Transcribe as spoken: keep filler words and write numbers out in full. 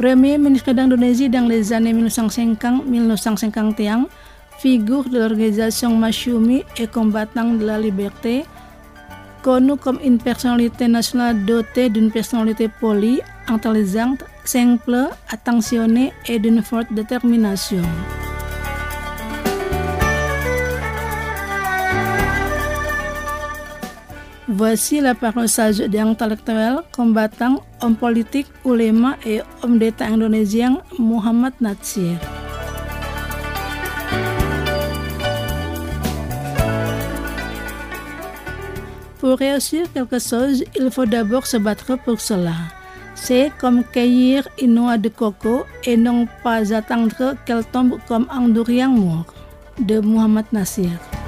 Premier ministre d'Indonésie dans les années mille neuf cent cinquante à mille neuf cent cinquante et un, figure de l'organisation Masyumi et combattant de la liberté, connu comme une personnalité nationale dotée d'une personnalité polie, intelligente, simple, attentionnée et d'une forte détermination. Voici la parole sage d'intellectuel, combattant, homme politique, ulama et homme d'État indonésien Muhammad Natsir. Pour réussir quelque chose, il faut d'abord se battre pour cela. C'est comme cueillir une noix de coco et non pas attendre qu'elle tombe comme un durian mûr. De Muhammad Natsir.